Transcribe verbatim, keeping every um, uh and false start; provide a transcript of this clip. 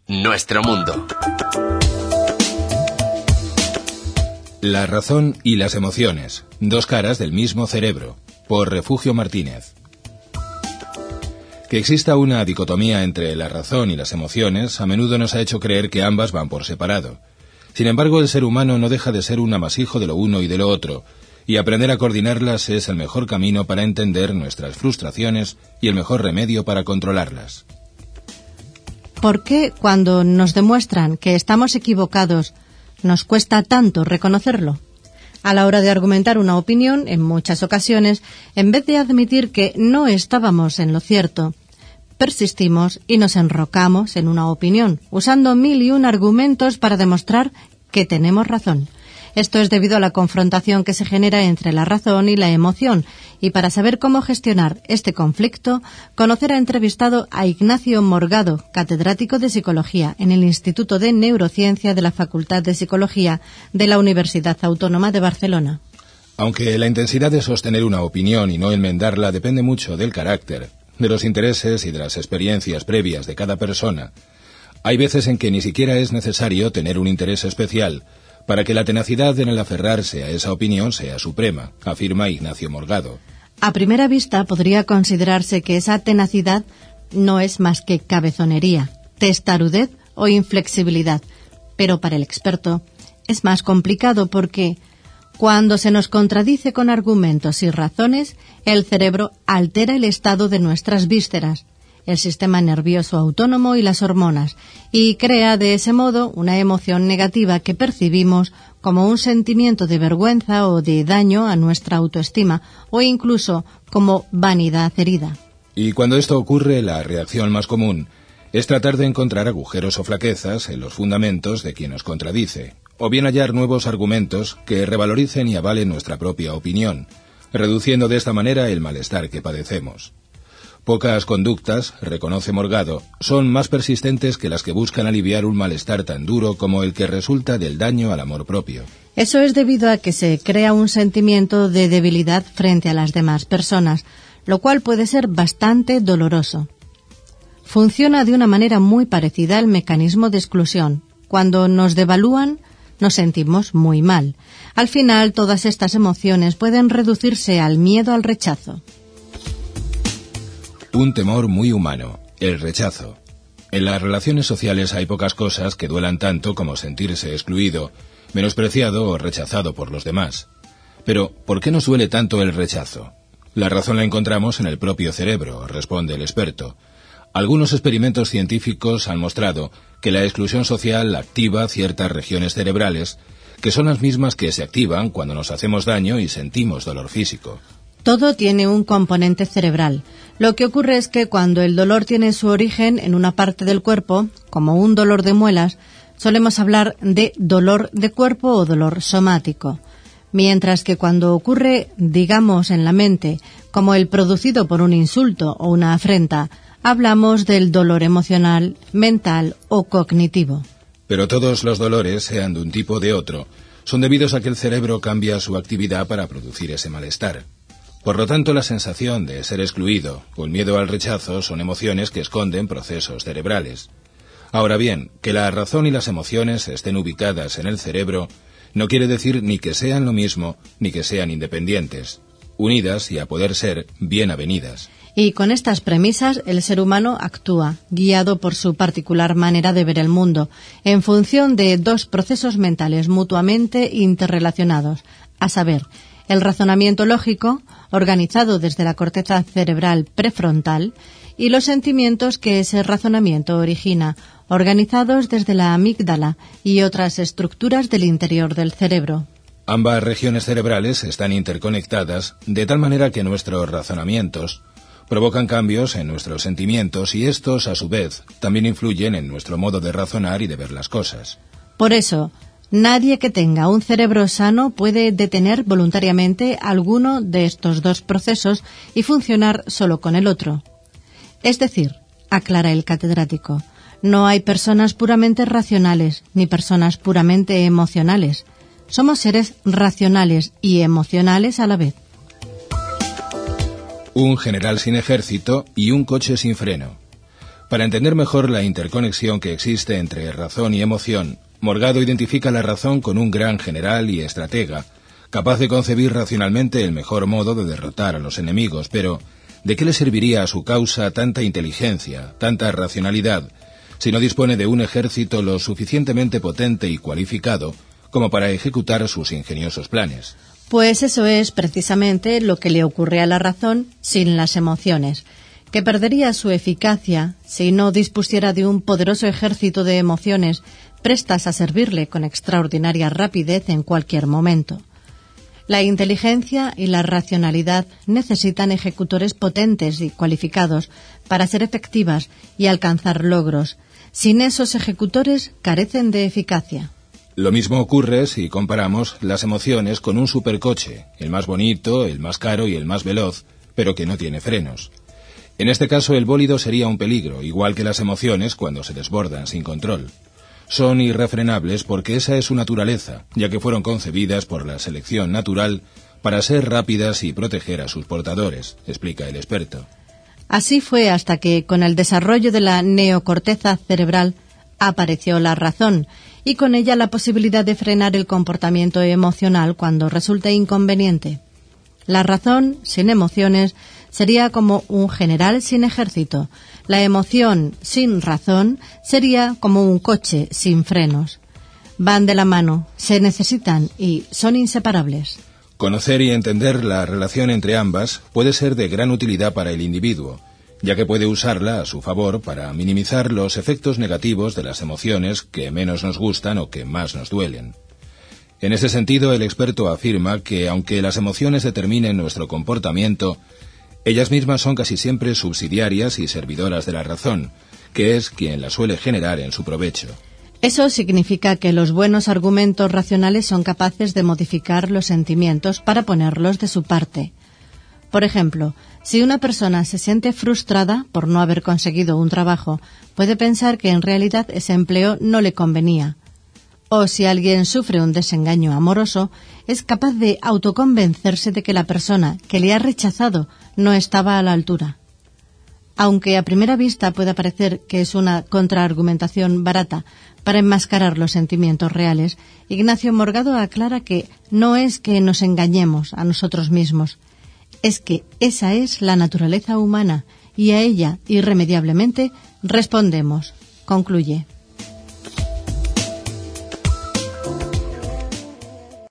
Nuestro mundo. La razón y las emociones, dos caras del mismo cerebro, por Refugio Martínez. Que exista una dicotomía entre la razón y las emociones a menudo nos ha hecho creer que ambas van por separado. Sin embargo, el ser humano no deja de ser un amasijo de lo uno y de lo otro, y aprender a coordinarlas es el mejor camino para entender nuestras frustraciones y el mejor remedio para controlarlas. ¿Por qué cuando nos demuestran que estamos equivocados nos cuesta tanto reconocerlo? A la hora de argumentar una opinión, en muchas ocasiones, en vez de admitir que no estábamos en lo cierto, persistimos y nos enrocamos en una opinión, usando mil y un argumentos para demostrar que tenemos razón. Esto es debido a la confrontación que se genera entre la razón y la emoción, y para saber cómo gestionar este conflicto, Conocer ha entrevistado a Ignacio Morgado, catedrático de Psicología en el Instituto de Neurociencia de la Facultad de Psicología de la Universidad Autónoma de Barcelona. Aunque la intensidad de sostener una opinión y no enmendarla depende mucho del carácter, de los intereses y de las experiencias previas de cada persona, hay veces en que ni siquiera es necesario tener un interés especial para que la tenacidad en el aferrarse a esa opinión sea suprema, afirma Ignacio Morgado. A primera vista podría considerarse que esa tenacidad no es más que cabezonería, testarudez o inflexibilidad, pero para el experto es más complicado porque cuando se nos contradice con argumentos y razones, el cerebro altera el estado de nuestras vísceras, el sistema nervioso autónomo y las hormonas, y crea de ese modo una emoción negativa que percibimos como un sentimiento de vergüenza o de daño a nuestra autoestima, o incluso como vanidad herida. Y cuando esto ocurre, la reacción más común es tratar de encontrar agujeros o flaquezas en los fundamentos de quien nos contradice, o bien hallar nuevos argumentos que revaloricen y avalen nuestra propia opinión, reduciendo de esta manera el malestar que padecemos. Pocas conductas, reconoce Morgado, son más persistentes que las que buscan aliviar un malestar tan duro como el que resulta del daño al amor propio. Eso es debido a que se crea un sentimiento de debilidad frente a las demás personas, lo cual puede ser bastante doloroso. Funciona de una manera muy parecida al mecanismo de exclusión. Cuando nos devalúan, nos sentimos muy mal. Al final, todas estas emociones pueden reducirse al miedo al rechazo. Un temor muy humano, el rechazo. En las relaciones sociales hay pocas cosas que duelan tanto como sentirse excluido, menospreciado o rechazado por los demás. Pero, ¿por qué nos duele tanto el rechazo? La razón la encontramos en el propio cerebro, responde el experto. Algunos experimentos científicos han mostrado que la exclusión social activa ciertas regiones cerebrales, que son las mismas que se activan cuando nos hacemos daño y sentimos dolor físico. Todo tiene un componente cerebral. Lo que ocurre es que cuando el dolor tiene su origen en una parte del cuerpo, como un dolor de muelas, solemos hablar de dolor de cuerpo o dolor somático. Mientras que cuando ocurre, digamos, en la mente, como el producido por un insulto o una afrenta, hablamos del dolor emocional, mental o cognitivo. Pero todos los dolores, sean de un tipo o de otro, son debidos a que el cerebro cambia su actividad para producir ese malestar. Por lo tanto, la sensación de ser excluido o el miedo al rechazo son emociones que esconden procesos cerebrales. Ahora bien, que la razón y las emociones estén ubicadas en el cerebro no quiere decir ni que sean lo mismo ni que sean independientes, unidas y, a poder ser, bien avenidas. Y con estas premisas, el ser humano actúa, guiado por su particular manera de ver el mundo, en función de dos procesos mentales mutuamente interrelacionados, a saber, el razonamiento lógico, organizado desde la corteza cerebral prefrontal, y los sentimientos que ese razonamiento origina, organizados desde la amígdala y otras estructuras del interior del cerebro. Ambas regiones cerebrales están interconectadas de tal manera que nuestros razonamientos provocan cambios en nuestros sentimientos y estos, a su vez, también influyen en nuestro modo de razonar y de ver las cosas. Por eso, nadie que tenga un cerebro sano puede detener voluntariamente alguno de estos dos procesos y funcionar solo con el otro. Es decir, aclara el catedrático, no hay personas puramente racionales ni personas puramente emocionales. Somos seres racionales y emocionales a la vez. Un general sin ejército y un coche sin freno. Para entender mejor la interconexión que existe entre razón y emoción, Morgado identifica la razón con un gran general y estratega, capaz de concebir racionalmente el mejor modo de derrotar a los enemigos, pero ¿de qué le serviría a su causa tanta inteligencia, tanta racionalidad, si no dispone de un ejército lo suficientemente potente y cualificado como para ejecutar sus ingeniosos planes? Pues eso es precisamente lo que le ocurre a la razón sin las emociones, que perdería su eficacia si no dispusiera de un poderoso ejército de emociones prestas a servirle con extraordinaria rapidez en cualquier momento. La inteligencia y la racionalidad necesitan ejecutores potentes y cualificados para ser efectivas y alcanzar logros. Sin esos ejecutores carecen de eficacia. Lo mismo ocurre si comparamos las emociones con un supercoche, el más bonito, el más caro y el más veloz, pero que no tiene frenos. En este caso el bólido sería un peligro, igual que las emociones cuando se desbordan sin control. Son irrefrenables porque esa es su naturaleza, ya que fueron concebidas por la selección natural para ser rápidas y proteger a sus portadores, explica el experto. Así fue hasta que, con el desarrollo de la neocorteza cerebral, apareció la razón, y con ella la posibilidad de frenar el comportamiento emocional cuando resulte inconveniente. La razón, sin emociones, sería como un general sin ejército. La emoción sin razón sería como un coche sin frenos. Van de la mano, se necesitan y son inseparables. Conocer y entender la relación entre ambas puede ser de gran utilidad para el individuo, ya que puede usarla a su favor para minimizar los efectos negativos de las emociones que menos nos gustan o que más nos duelen. En ese sentido, el experto afirma que, aunque las emociones determinen nuestro comportamiento, ellas mismas son casi siempre subsidiarias y servidoras de la razón, que es quien las suele generar en su provecho. Eso significa que los buenos argumentos racionales son capaces de modificar los sentimientos para ponerlos de su parte. Por ejemplo, si una persona se siente frustrada por no haber conseguido un trabajo, puede pensar que en realidad ese empleo no le convenía. O si alguien sufre un desengaño amoroso, es capaz de autoconvencerse de que la persona que le ha rechazado no estaba a la altura. Aunque a primera vista pueda parecer que es una contraargumentación barata para enmascarar los sentimientos reales, Ignacio Morgado aclara que no es que nos engañemos a nosotros mismos, es que esa es la naturaleza humana y a ella irremediablemente respondemos, concluye.